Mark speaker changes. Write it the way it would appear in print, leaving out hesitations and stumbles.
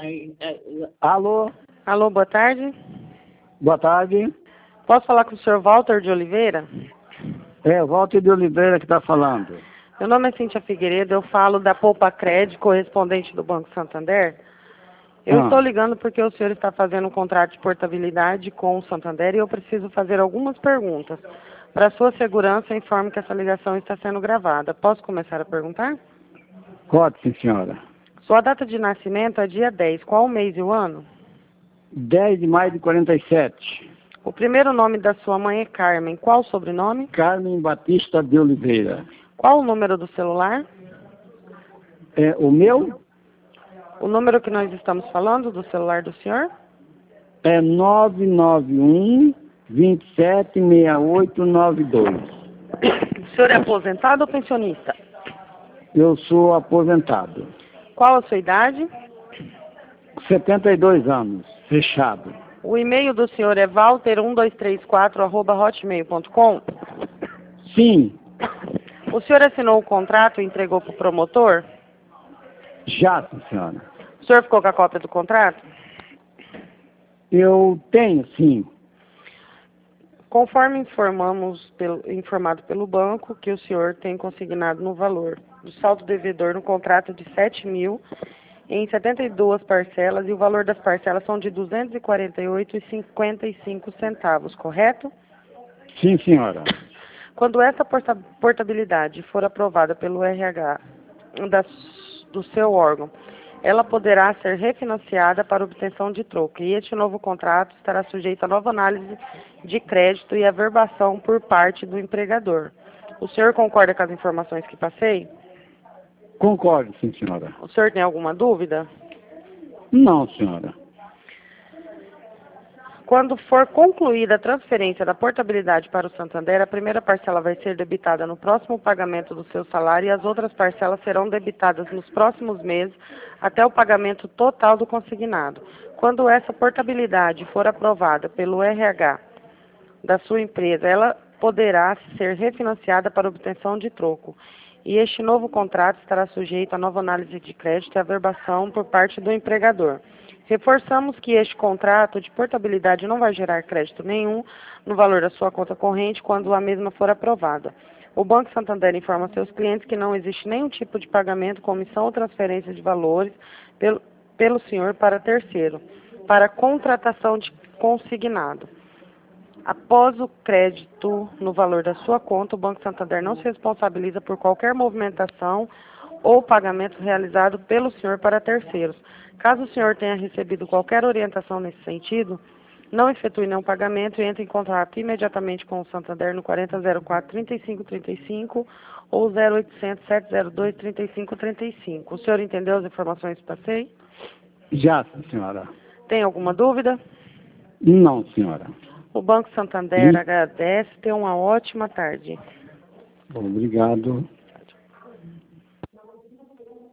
Speaker 1: Alô?
Speaker 2: Alô, boa tarde.
Speaker 1: Boa tarde.
Speaker 2: Posso falar com o senhor Walter de Oliveira?
Speaker 1: É, Walter de Oliveira que está falando.
Speaker 2: Meu nome é Cíntia Figueiredo, eu falo da Poupa Crédito, correspondente do Banco Santander. Eu estou ligando porque o senhor está fazendo um contrato de portabilidade com o Santander e eu preciso fazer algumas perguntas. Para sua segurança, informe que essa ligação está sendo gravada. Posso começar a perguntar?
Speaker 1: Pode, sim, senhora.
Speaker 2: Sua data de nascimento é dia 10. Qual o mês e o ano?
Speaker 1: 10 de maio de 47.
Speaker 2: O primeiro nome da sua mãe é Carmen. Qual o sobrenome?
Speaker 1: Carmen Batista de Oliveira.
Speaker 2: Qual o número do celular?
Speaker 1: É o meu?
Speaker 2: O número que nós estamos falando do celular do senhor?
Speaker 1: É 991 276892.
Speaker 2: O senhor é aposentado ou pensionista?
Speaker 1: Eu sou aposentado.
Speaker 2: Qual a sua idade?
Speaker 1: 72 anos, fechado.
Speaker 2: O e-mail do senhor é walter1234@hotmail.com?
Speaker 1: Sim,
Speaker 2: O senhor assinou o contrato e entregou para o promotor?
Speaker 1: já, sim, senhora.
Speaker 2: O senhor ficou com a cópia do contrato?
Speaker 1: Eu tenho, sim.
Speaker 2: Conforme informado pelo banco, que o senhor tem consignado no valor do saldo devedor no contrato de 7.000 em 72 parcelas e o valor das parcelas são de R$ 248,55, correto?
Speaker 1: Sim, senhora.
Speaker 2: Quando essa portabilidade for aprovada pelo RH do seu órgão, ela poderá ser refinanciada para obtenção de troco e este novo contrato estará sujeito a nova análise de crédito e averbação por parte do empregador. O senhor concorda com as informações que passei?
Speaker 1: Concordo, sim, senhora.
Speaker 2: O senhor tem alguma dúvida?
Speaker 1: Não, senhora.
Speaker 2: Quando for concluída a transferência da portabilidade para o Santander, a primeira parcela vai ser debitada no próximo pagamento do seu salário e as outras parcelas serão debitadas nos próximos meses até o pagamento total do consignado. Quando essa portabilidade for aprovada pelo RH da sua empresa, ela poderá ser refinanciada para obtenção de troco. E este novo contrato estará sujeito a nova análise de crédito e averbação por parte do empregador. Reforçamos que este contrato de portabilidade não vai gerar crédito nenhum no valor da sua conta corrente quando a mesma for aprovada. O Banco Santander informa seus clientes que não existe nenhum tipo de pagamento, comissão ou transferência de valores pelo senhor para terceiro, para contratação de consignado. Após o crédito no valor da sua conta, o Banco Santander não se responsabiliza por qualquer movimentação ou pagamento realizado pelo senhor para terceiros. Caso o senhor tenha recebido qualquer orientação nesse sentido, não efetue nenhum pagamento e entre em contato imediatamente com o Santander no 4004-3535 ou 0800-702-3535. O senhor entendeu as informações que passei?
Speaker 1: Já, sim, senhora.
Speaker 2: Tem alguma dúvida?
Speaker 1: Não, senhora.
Speaker 2: O Banco Santander agradece. Tenha uma ótima tarde.
Speaker 1: Obrigado.